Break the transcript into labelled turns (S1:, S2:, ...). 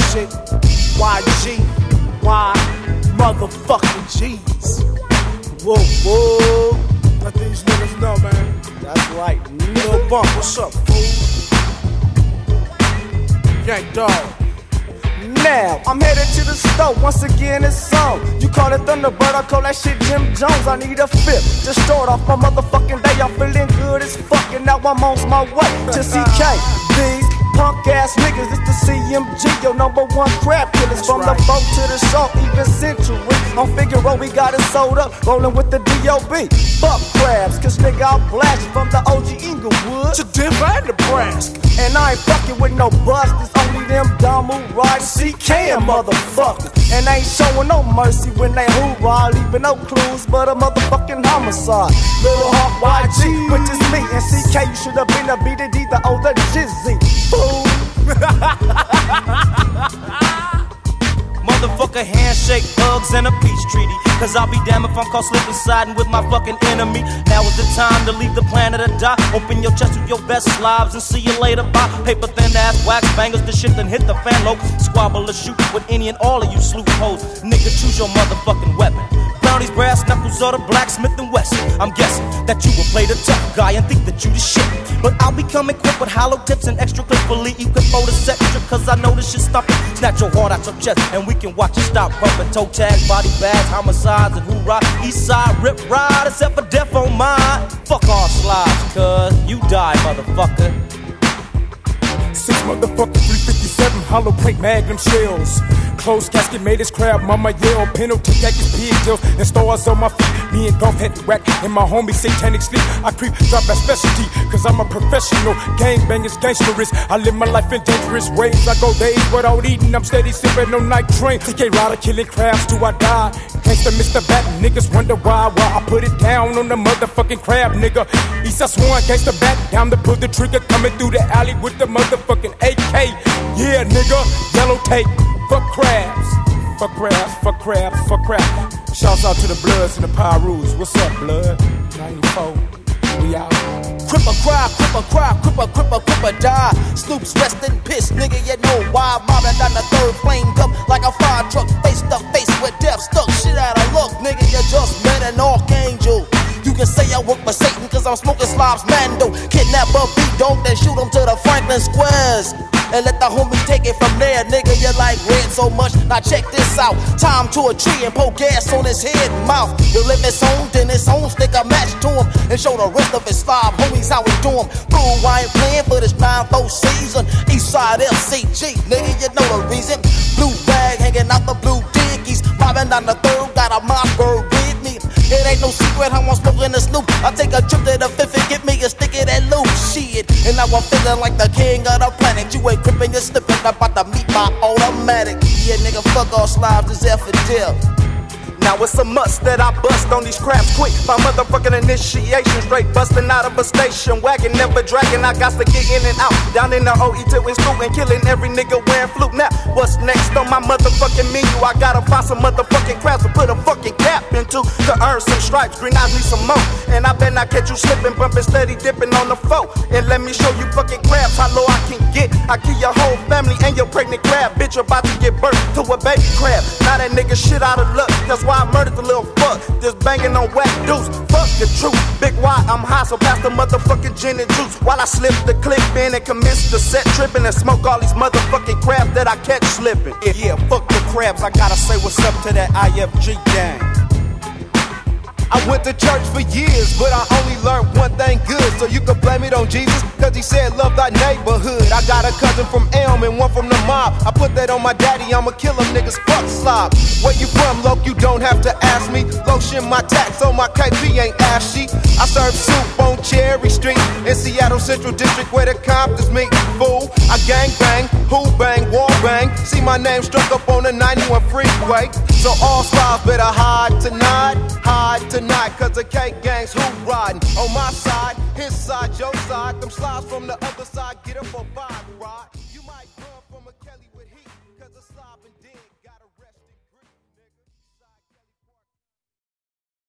S1: shit. YG, Y, motherfucking G's. Whoa, whoa. Let these niggas know, man. That's right. Lil Bump, what's up, fool? Gang dog. Now, I'm headed to the store, once again it's on. You call it Thunderbird, I call that shit Jim Jones. I need a fifth to start off my motherfucking day. I'm feeling good as fuck, and now I'm on my way to CK. These punk ass niggas, it's the CMG, your #1 crap killers. From the boat to the shore, even Century. On Figaro, we got it sold up, rolling with the DOB. Fuck crabs, cause nigga, I'll blast from the OG Inglewood to Denver and Nebraska. And I ain't fucking with no busters, only them dumb who ride CK and motherfuckers. And they ain't showing no mercy when they hoorah, leaving no clues but a motherfucking homicide. Little Hawk YG, which is me, and CK, you should have been a B to D, the O, the Jizzy. Fool.
S2: Motherfucker, handshake, hugs, and a peace treaty. Cause I'll be damned if I'm caught slipping, siding with my fucking enemy. Now is the time to leave the planet or die. Open your chest with your best lives and see you later. Bye. Paper thin ass wax bangers, the shit then hit the fan low. Squabble or shoot with any and all of you sleuth hoes. Nigga, choose your motherfucking weapon. Brownies, brass knuckles, or the blacksmith and Wesson. I'm guessing that you will play the tough guy and think that you the shit. But I'll be coming quick with hollow tips and extra clips. Believe you can fold a set strip, cause I know this shit stopping. Snatch your heart out your chest and we can watch it stop pumping. Toe tags, body bags, homicides, and hoorah. East side, rip ride, except for death on mine. Fuck all slides, cuz you die, motherfucker.
S3: 6 motherfucking 357 hollow plate magnum shells. Closed casket made his crab mama yell. Penalty jackets, pigtails, and stars on my feet. Me and Golf had to whack and my homie satanic sleep. I creep, drop that specialty, cause I'm a professional. Gangbangers, gangsterist. I live my life in dangerous ways. I go days without eating, I'm steady sipping on night train. TK rider killing crabs till I die. Gangsta Mr. Bat, niggas wonder why I put it down on the motherfucking crab, nigga. Eastside Swan, gangsta Bat, down to pull the trigger, coming through the alley with the motherfucking AK. Yeah, nigga, yellow tape. Fuck crabs, fuck crabs, fuck crabs, fuck crabs. Shouts out to the Bloods and the Pyrus. What's up, Blood? 94, we out.
S4: Cripper cry, cripper cry, cripper, cripper, cripper die. Snoop's resting pissed, nigga, you know why. Mobbing down the third, flamed up like a fire truck. Face to face with death, stuck shit out of luck. Nigga, you just met an archangel. You can say I work for Satan cause I'm smoking slobs Mando. Kidnap a beat dog, then shoot him to the Franklin Squares. And let the homie take it from there, nigga, you like red so much. Now check this out, tie him to a tree and pour gas on his head and mouth. You live his own, then his own, stick a match to him and show the rest of his slob homies how we do him. Fool, I ain't playing for this 9-4 season. Eastside FCG, nigga, you know the reason. Blue bag hanging out the blue dickies. Mobbing down the third, got a Mossberg with me. It ain't no secret how I'm smoking the Snoop. I take a trip to the fifth and get me a stick of that loose shit. And now I'm feeling like the king of the planet. You ain't crippin', you're slipping, about to meet my automatic. Yeah, nigga, fuck all slobs, this F for death.
S1: Now it's a must that I bust on these craps quick. My motherfucking initiation, straight busting out of a station wagon, never dragging. I got to get in and out, down in the OE till it's through and killing every nigga wearing flute. Now what's next on my motherfucking menu? I gotta find some motherfucking crabs to put a fucking cap into to earn some stripes. Green eyes need some more, and I bet not catch you slipping, bumping, steady dipping on the foe. And let me show you fucking crabs how low I can get. I kill your whole family and your pregnant crab, bitch about to get birth to a baby crab. Now that nigga shit out of luck. That's why I murdered the little fuck, just banging on whack deuce. Fuck the truth, big Y, I'm high, so pass the motherfucking gin and juice. While I slip the clip in and commence the set tripping and smoke all these motherfucking crabs that I catch slipping. Yeah, fuck the crabs, I gotta say what's up to that IFG gang.
S5: I went to church for years, but I only learned one thing good. So you can blame it on Jesus, cause he said love thy neighborhood. I got a cousin from Elm and one from the mob. I put that on my daddy, I'ma kill him, niggas, fuck slob. Where you from, Loke, you don't have to ask me. Lotion my tax on my KP ain't ashy. I serve soup on Cherry Street in Seattle Central District where the Comptons meet, fool. I gang bang, who bang, wall bang. See my name struck up on the 91 freeway. So all slobs better hide tonight, cause the cake gangs who riding on my side, his side, your side. Them slobs from the other side, get up on 5.